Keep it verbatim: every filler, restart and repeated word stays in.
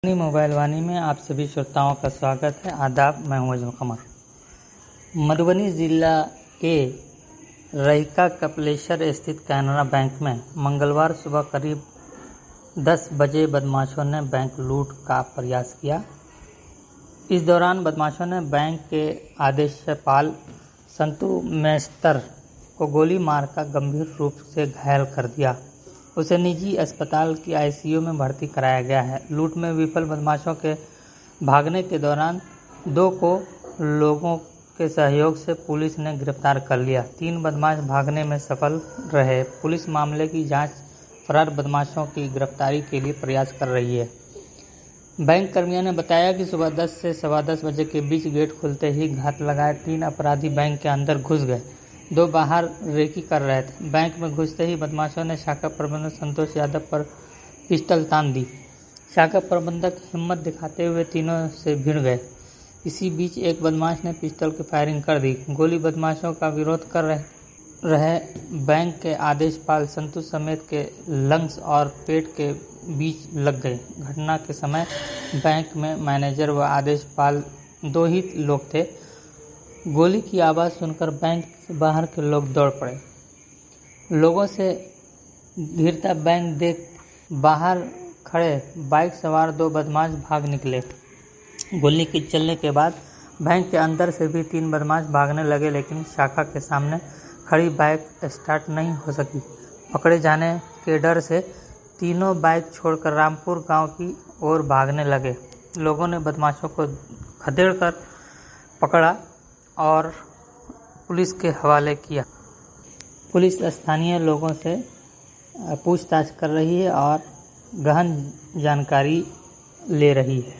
अपनी मोबाइल वाणी में आप सभी श्रोताओं का स्वागत है। आदाब, मैं हूं अजमल कमर। मधुबनी जिला के रहिका कपिलेश्वर स्थित कैनरा बैंक में मंगलवार सुबह करीब दस बजे बदमाशों ने बैंक लूट का प्रयास किया। इस दौरान बदमाशों ने बैंक के आदेशपाल संतु मेस्तर को गोली मारकर गंभीर रूप से घायल कर दिया। उसे निजी अस्पताल की आईसीयू में भर्ती कराया गया है। लूट में विफल बदमाशों के भागने के दौरान दो को लोगों के सहयोग से पुलिस ने गिरफ्तार कर लिया। तीन बदमाश भागने में सफल रहे। पुलिस मामले की जांच फरार बदमाशों की गिरफ्तारी के लिए प्रयास कर रही है। बैंक कर्मियों ने बताया कि सुबह दस से सवा दस बजे के बीच गेट खुलते ही घात लगाए तीन अपराधी बैंक के अंदर घुस गए। दो बाहर रेकी कर रहे थे। बैंक में घुसते ही बदमाशों ने शाखा प्रबंधक संतोष यादव पर पिस्टल तान दी। शाखा प्रबंधक हिम्मत दिखाते हुए तीनों से भिड़ गए। इसी बीच एक बदमाश ने पिस्टल की फायरिंग कर दी। गोली बदमाशों का विरोध कर रहे, रहे बैंक के आदेशपाल संतु समेत के लंग्स और पेट के बीच लग गए। घटना के समय बैंक में मैनेजर व आदेशपाल दो ही लोग थे। गोली की आवाज़ सुनकर बैंक से बाहर के लोग दौड़ पड़े। लोगों से घिरता बैंक देख बाहर खड़े बाइक सवार दो बदमाश भाग निकले। गोली के चलने के बाद बैंक के अंदर से भी तीन बदमाश भागने लगे, लेकिन शाखा के सामने खड़ी बाइक स्टार्ट नहीं हो सकी। पकड़े जाने के डर से तीनों बाइक छोड़कर रामपुर गांव की ओर भागने लगे। लोगों ने बदमाशों को खदेड़कर पकड़ा और पुलिस के हवाले किया। पुलिस स्थानीय लोगों से पूछताछ कर रही है और गहन जानकारी ले रही है।